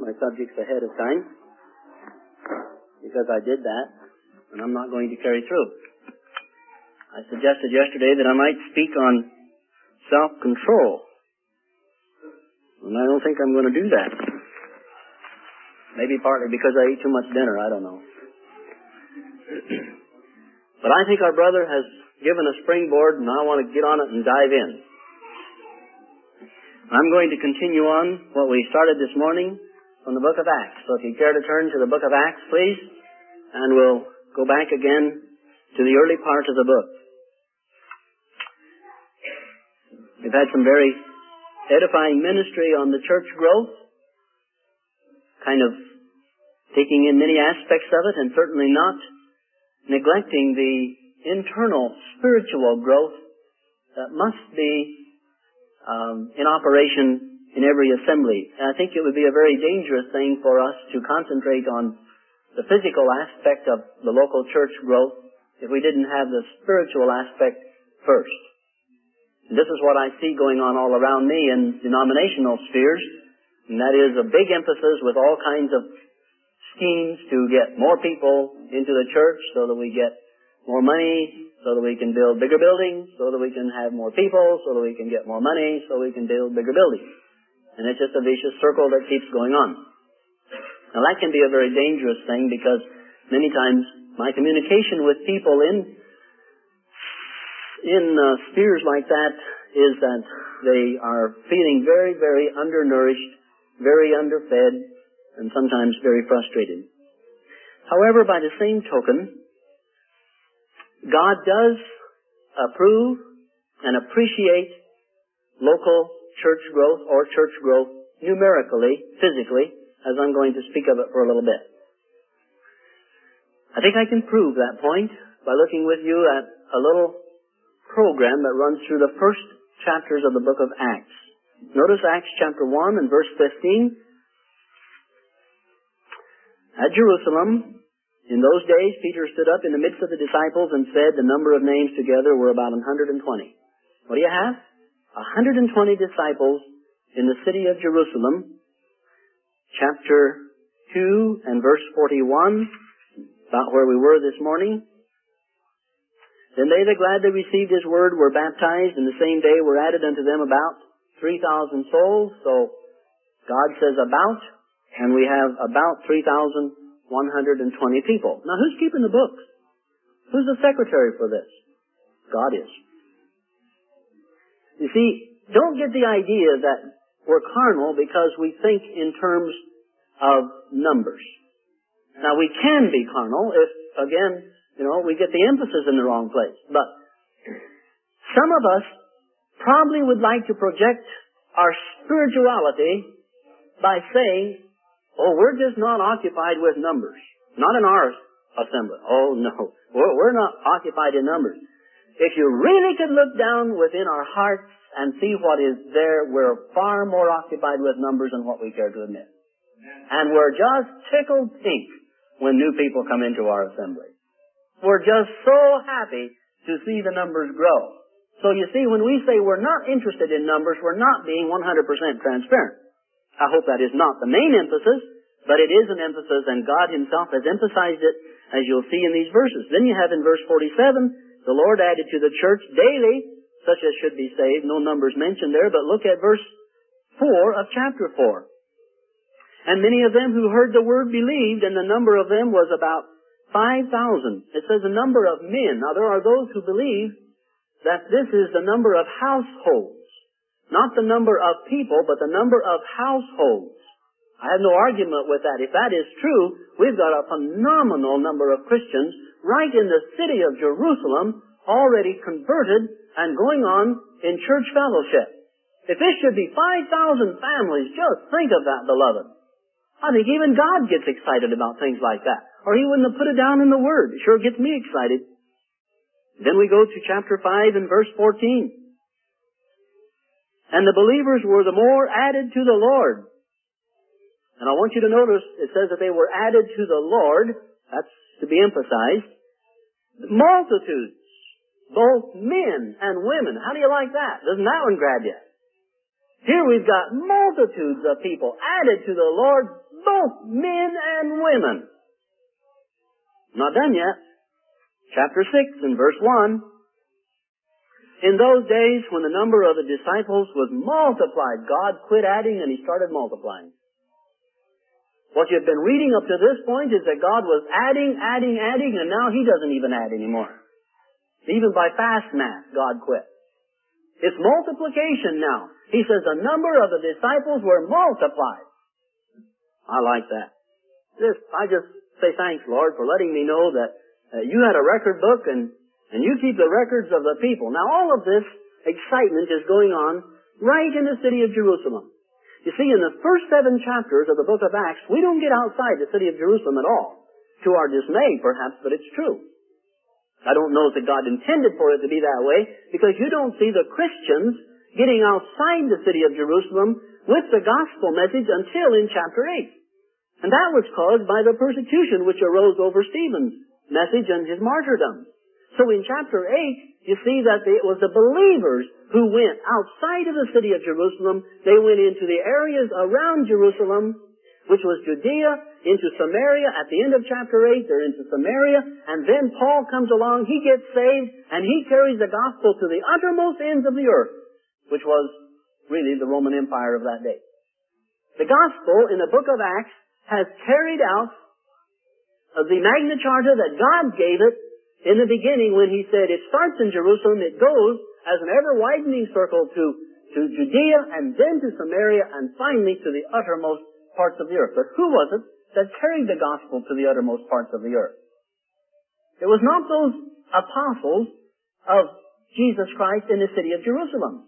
my subjects ahead of time, because I did that, and I'm not going to carry through. I suggested yesterday that I might speak on self-control, and I don't think I'm going to do that. Maybe partly because I ate too much dinner, I don't know. But I think our brother has given a springboard, and I want to get on it and dive in. I'm going to continue on what we started this morning from the book of Acts. So if you care to turn to the book of Acts, please, and we'll go back again to the early part of the book. We've had some very edifying ministry on the church growth, kind of taking in many aspects of it, and certainly not neglecting the internal spiritual growth that must be in operation in every assembly. And I think it would be a very dangerous thing for us to concentrate on the physical aspect of the local church growth if we didn't have the spiritual aspect first. And this is what I see going on all around me in denominational spheres, and that is a big emphasis with all kinds of schemes to get more people into the church so that we get more money, so that we can build bigger buildings, so that we can have more people, so that we can get more money, so we can build bigger buildings. And it's just a vicious circle that keeps going on. Now that can be a very dangerous thing because many times my communication with people in spheres like that is that they are feeling very, very undernourished, very underfed, and sometimes very frustrated. However, by the same token, God does approve and appreciate local church growth or church growth numerically, physically, as I'm going to speak of it for a little bit. I think I can prove that point by looking with you at a little program that runs through the first chapters of the book of Acts. Notice Acts chapter 1 and verse 15. At Jerusalem, in those days, Peter stood up in the midst of the disciples and said the number of names together were about 120. What do you have? 120 disciples in the city of Jerusalem. Chapter 2 and verse 41, about where we were this morning. Then they that gladly received his word were baptized, and the same day were added unto them about 3,000 souls. So God says about, and we have about 3,120 people. Now, who's keeping the books? Who's the secretary for this? God is. You see, don't get the idea that we're carnal because we think in terms of numbers. Now, we can be carnal if, again, we get the emphasis in the wrong place. But some of us probably would like to project our spirituality by saying, oh, we're just not occupied with numbers. Not in our assembly. Oh, no. We're not occupied in numbers. If you really could look down within our hearts and see what is there, we're far more occupied with numbers than what we care to admit. And we're just tickled pink when new people come into our assembly. We're just so happy to see the numbers grow. So you see, when we say we're not interested in numbers, we're not being 100% transparent. I hope that is not the main emphasis, but it is an emphasis, and God himself has emphasized it, as you'll see in these verses. Then you have in verse 47, the Lord added to the church daily, such as should be saved. No numbers mentioned there, but look at verse 4 of chapter 4. And many of them who heard the word believed, and the number of them was about 5,000. It says the number of men. Now there are those who believe that this is the number of households. Not the number of people, but the number of households. I have no argument with that. If that is true, we've got a phenomenal number of Christians right in the city of Jerusalem already converted and going on in church fellowship. If this should be 5,000 families, just think of that, beloved. I think even God gets excited about things like that. Or he wouldn't have put it down in the Word. It sure gets me excited. Then we go to chapter 5 and verse 14. And the believers were the more added to the Lord. And I want you to notice, it says that they were added to the Lord. That's to be emphasized. Multitudes, both men and women. How do you like that? Doesn't that one grab you? Here we've got multitudes of people added to the Lord's both men and women. Not done yet. Chapter 6 and verse 1. In those days when the number of the disciples was multiplied, God quit adding and He started multiplying. What you've been reading up to this point is that God was adding, and now He doesn't even add anymore. Even by fast math, God quit. It's multiplication now. He says the number of the disciples were multiplied. I like that. I just say thanks, Lord, for letting me know that you had a record book and you keep the records of the people. Now all of this excitement is going on right in the city of Jerusalem. You see, in the first 7 chapters of the book of Acts, we don't get outside the city of Jerusalem at all. To our dismay, perhaps, but it's true. I don't know that God intended for it to be that way, because you don't see the Christians getting outside the city of Jerusalem with the gospel message until in chapter 8. And that was caused by the persecution which arose over Stephen's message and his martyrdom. So in chapter 8, you see that it was the believers who went outside of the city of Jerusalem. They went into the areas around Jerusalem, which was Judea, into Samaria. At the end of chapter 8, they're into Samaria. And then Paul comes along, he gets saved, and he carries the gospel to the uttermost ends of the earth, which was really the Roman Empire of that day. The gospel in the book of Acts has carried out the Magna Charta that God gave it in the beginning when He said it starts in Jerusalem, it goes as an ever-widening circle to Judea and then to Samaria and finally to the uttermost parts of the earth. But who was it that carried the gospel to the uttermost parts of the earth? It was not those apostles of Jesus Christ in the city of Jerusalem.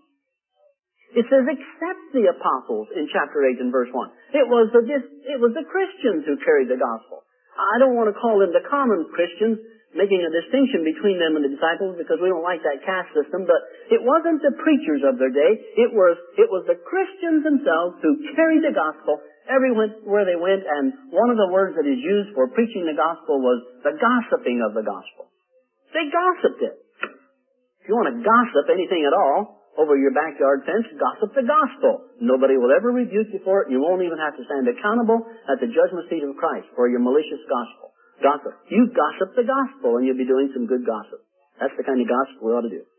It says, except the apostles in chapter 8 and verse 1. It was the Christians who carried the gospel. I don't want to call them the common Christians, making a distinction between them and the disciples, because we don't like that caste system, but it wasn't the preachers of their day. It was the Christians themselves who carried the gospel everywhere they went, and one of the words that is used for preaching the gospel was the gossiping of the gospel. They gossiped it. If you want to gossip anything at all over your backyard fence, gossip the gospel. Nobody will ever rebuke you for it. You won't even have to stand accountable at the judgment seat of Christ for your malicious gospel. Gossip. You gossip the gospel and you'll be doing some good gossip. That's the kind of gospel we ought to do.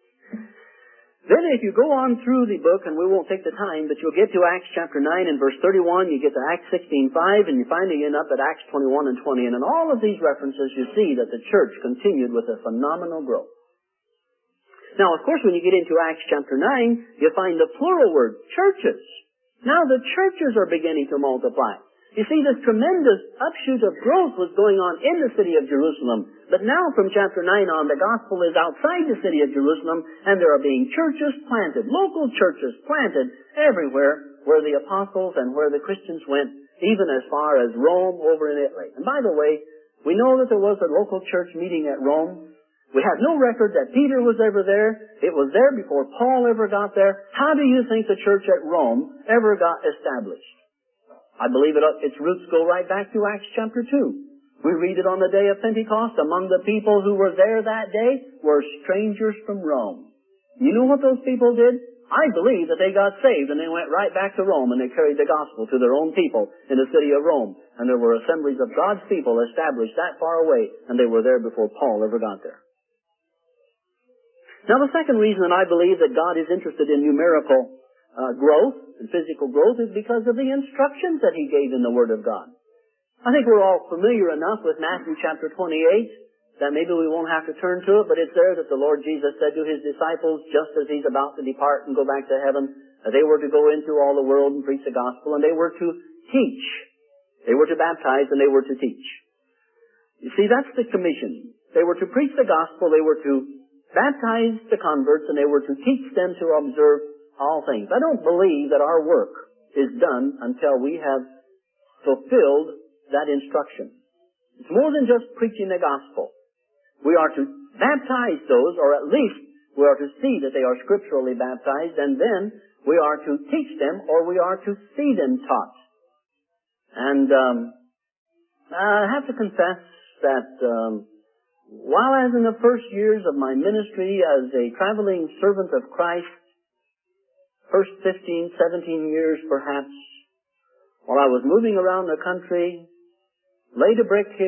Then if you go on through the book, and we won't take the time, but you'll get to Acts chapter 9 and verse 31, you get to Acts 16:5, and you finally end up at Acts 21 and 20. And in all of these references, you see that the church continued with a phenomenal growth. Now, of course, when you get into Acts chapter 9, you find the plural word, churches. Now the churches are beginning to multiply. You see, this tremendous upshoot of growth was going on in the city of Jerusalem. But now from chapter 9 on, the gospel is outside the city of Jerusalem, and there are being churches planted, local churches planted everywhere where the apostles and where the Christians went, even as far as Rome over in Italy. And by the way, we know that there was a local church meeting at Rome. We have no record that Peter was ever there. It was there before Paul ever got there. How do you think the church at Rome ever got established? I believe its roots go right back to Acts chapter 2. We read it on the day of Pentecost. Among the people who were there that day were strangers from Rome. You know what those people did? I believe that they got saved and they went right back to Rome and they carried the gospel to their own people in the city of Rome. And there were assemblies of God's people established that far away, and they were there before Paul ever got there. Now, the second reason that I believe that God is interested in numerical growth and physical growth is because of the instructions that He gave in the Word of God. I think we're all familiar enough with Matthew chapter 28 that maybe we won't have to turn to it, but it's there that the Lord Jesus said to His disciples, just as He's about to depart and go back to heaven, that they were to go into all the world and preach the gospel, and they were to teach. They were to baptize, and they were to teach. You see, that's the commission. They were to preach the gospel, they were to baptize the converts, and they were to teach them to observe all things. I don't believe that our work is done until we have fulfilled that instruction. It's more than just preaching the gospel. We are to baptize those, or at least we are to see that they are scripturally baptized, and then we are to teach them, or we are to see them taught. And I have to confess that while as in the first years of my ministry as a traveling servant of Christ, first 15, 17 years perhaps, while I was moving around the country, laid a brick here,